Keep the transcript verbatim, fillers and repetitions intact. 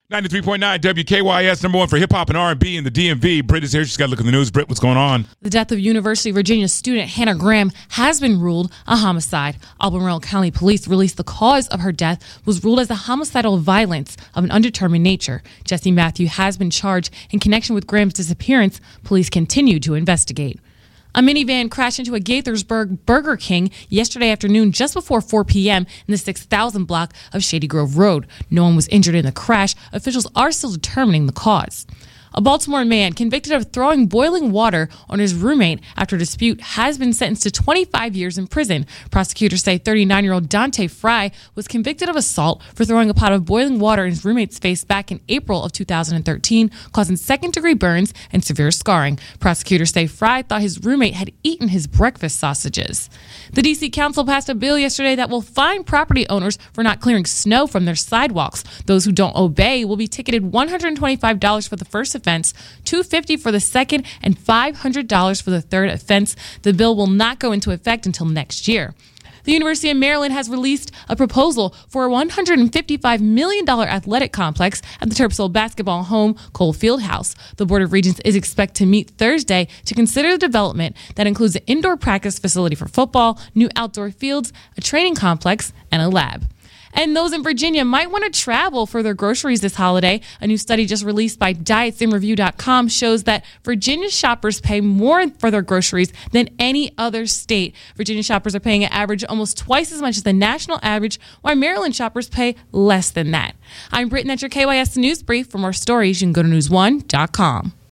ninety-three point nine W K Y S, number one for hip-hop and R and B in the D M V. Britt is here. She's got to look at the news. Britt, what's going on? The death of University of Virginia student Hannah Graham has been ruled a homicide. Albemarle County Police released the cause of her death was ruled as a homicidal violence of an undetermined nature. Jesse Matthew has been charged in connection with Graham's disappearance. Police continue to investigate. A minivan crashed into a Gaithersburg Burger King yesterday afternoon just before four p.m. in the six thousand block of Shady Grove Road. No one was injured in the crash. Officials are still determining the cause. A Baltimore man convicted of throwing boiling water on his roommate after a dispute has been sentenced to twenty-five years in prison. Prosecutors say thirty-nine-year-old Dante Fry was convicted of assault for throwing a pot of boiling water in his roommate's face back in April of two thousand thirteen, causing second-degree burns and severe scarring. Prosecutors say Fry thought his roommate had eaten his breakfast sausages. The D C Council passed a bill yesterday that will fine property owners for not clearing snow from their sidewalks. Those who don't obey will be ticketed one hundred twenty-five dollars for the first offense, two hundred fifty dollars for the second, and five hundred dollars for the third offense. The bill will not go into effect until next year. The University of Maryland has released a proposal for a one hundred fifty-five million dollars athletic complex at the Terpsol basketball home, Cole Fieldhouse. The Board of Regents is expected to meet Thursday to consider the development that includes an indoor practice facility for football, new outdoor fields, a training complex, and a lab. And those in Virginia might want to travel for their groceries this holiday. A new study just released by diets in review dot com shows that Virginia shoppers pay more for their groceries than any other state. Virginia shoppers are paying an average almost twice as much as the national average, while Maryland shoppers pay less than that. I'm Britt, and that's your K Y S News Brief. For more stories, you can go to news one dot com.